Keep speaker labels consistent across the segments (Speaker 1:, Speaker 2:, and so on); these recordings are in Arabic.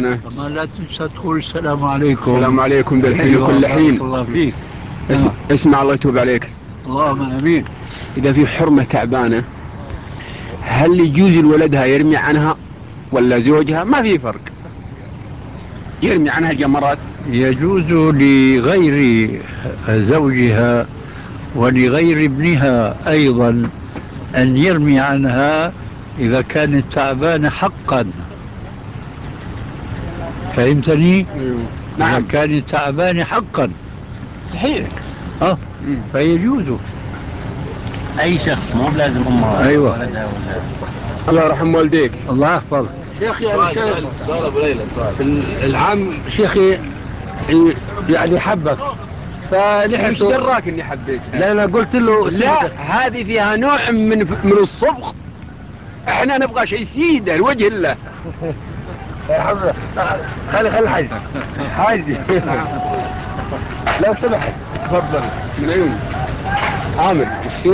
Speaker 1: تعبانة.
Speaker 2: ما لا تنسى تقول السلام عليكم.
Speaker 1: السلام عليكم بالحين
Speaker 2: أيوة
Speaker 1: وكل حين.
Speaker 2: بارك الله فيك.
Speaker 1: اسمع الله يتوب عليك.
Speaker 2: اللهم امين.
Speaker 1: إذا في حرمة تعبانة هل يجوز لولدها يرمي عنها ولا زوجها؟ ما في فرق، يرمي عنها جمرات.
Speaker 2: يجوز لغير زوجها ولغير ابنها أيضا أن يرمي عنها إذا كانت تعبانة حقا. فهمتني؟
Speaker 1: نعم.
Speaker 2: إذا كانت تعبانة حقا
Speaker 1: صحيح.
Speaker 2: فيجوز.
Speaker 3: أي شخص مو بلازم أمها.
Speaker 2: أيوة.
Speaker 1: الله يرحم والديك.
Speaker 2: الله يحفظ.
Speaker 1: شيخي
Speaker 3: سؤال أبو ليلى.
Speaker 1: العام شيخي يعني حبك فلحقت. مش دراك اني حبيت.
Speaker 2: لا قلت له
Speaker 1: لا، هذه فيها نوع من الصبغ. احنا نبغى شيء سيده لوجه الله.
Speaker 2: الحمد لله. خلي حاج لو سمحت.
Speaker 1: تفضل من عيوني. عامر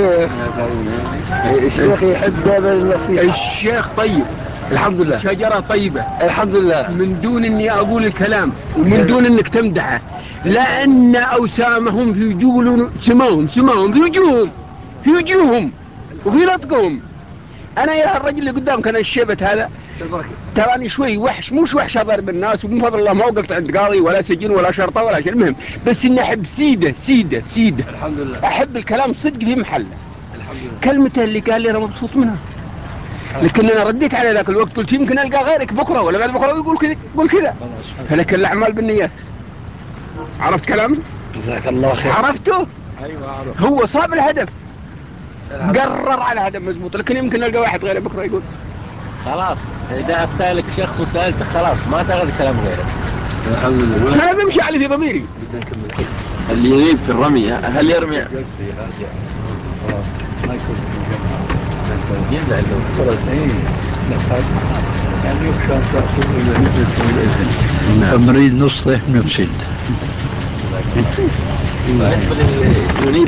Speaker 2: الشيخ يحب دائما النصيحة.
Speaker 1: الشيخ طيب
Speaker 2: الحمد لله.
Speaker 1: شجرة طيبة
Speaker 2: الحمد لله.
Speaker 1: من دون اني اقول الكلام ومن دون انك تمدحه، لان اوسامهم في وجوههم، سماهم في وجوههم وفي نطقهم. انا يا الرجل اللي قدامك انا الشيبة هذا تراني شوي وحش، مش وحش اضرب الناس، ومن فضل الله ما وقفت عند قاضي ولا سجن ولا شرطة ولا شيء. المهم بس اني احب سيدة.
Speaker 2: الحمد لله.
Speaker 1: احب الكلام صدق في محله. كلمته اللي قال لي انا مبسوط منها، لكن انا رديت على ذاك الوقت قلت يمكن القى غيرك بكره ولا بعد بكره ويقول كذا يقول كذا. فلك الاعمال بالنيات. عرفت كلامي؟
Speaker 2: جزاك الله خير.
Speaker 1: عرفته؟
Speaker 2: ايوه عرفت.
Speaker 1: هو صاب الهدف، قرر على هدف مزبوط، لكن يمكن القى واحد غيره بكره يقول.
Speaker 3: خلاص إذا أفتالك شخص وسألته خلاص ما تغير كلام غيرك.
Speaker 2: الحمد لله.
Speaker 1: انا بمشي على في ضميري.
Speaker 3: اللي يريد في الرمي هل يرمي؟ يزعل
Speaker 2: يعني يخشى أن تأخذ إلى نفس الإذن. فنريد نصلح نفسد.
Speaker 3: بالنسبة للي يريد